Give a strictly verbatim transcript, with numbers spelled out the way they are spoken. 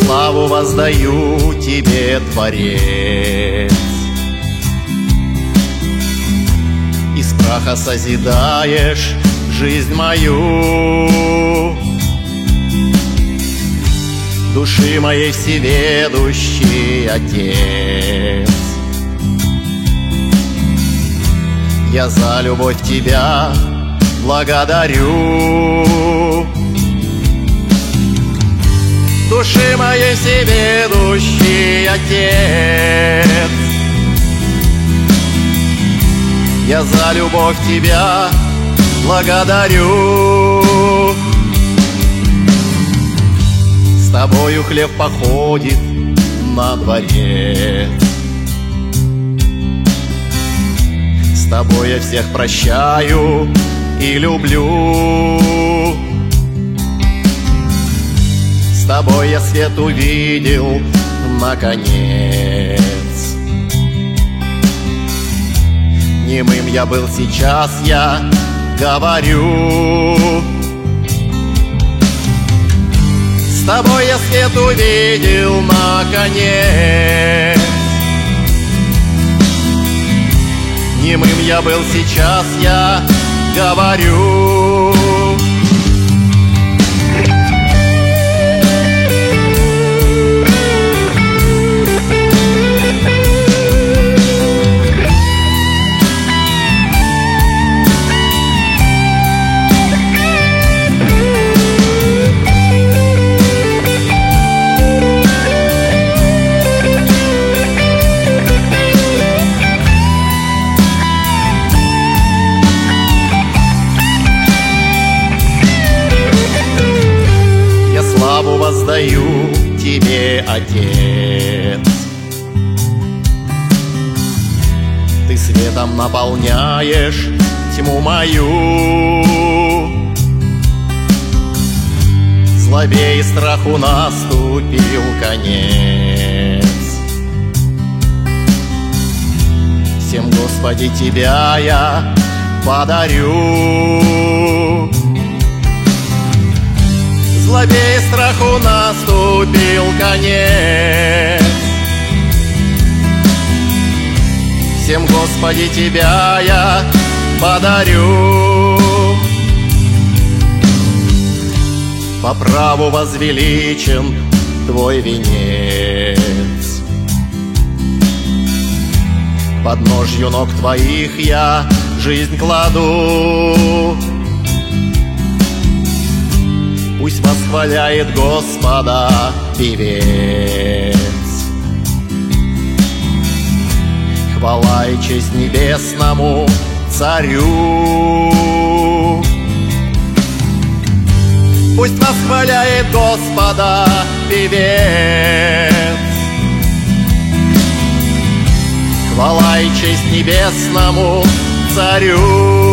славу воздаю тебе, Творец. Из праха созидаешь жизнь мою, души моей всеведущий Отец. Я за любовь тебя благодарю, души моей всеведущий Отец. Я за любовь тебя благодарю. С тобою хлеб походит на дворец, с тобой я всех прощаю и люблю. С тобой я свет увидел наконец. Немым я был, сейчас я говорю. С тобой я свет увидел наконец. Немым я был, сейчас я говорю. Славу воздаю тебе, Отец. Ты светом наполняешь тьму мою, злобе и страху наступил конец. Всем, Господи, тебя я подарю. Злобе и страху наступил конец. Всем, Господи, тебя я подарю. По праву возвеличен твой венец, к подножью ног твоих я жизнь кладу. Пусть восхваляет Господа певец. Хвала и честь небесному Царю. Пусть восхваляет Господа певец. Хвала и честь небесному Царю.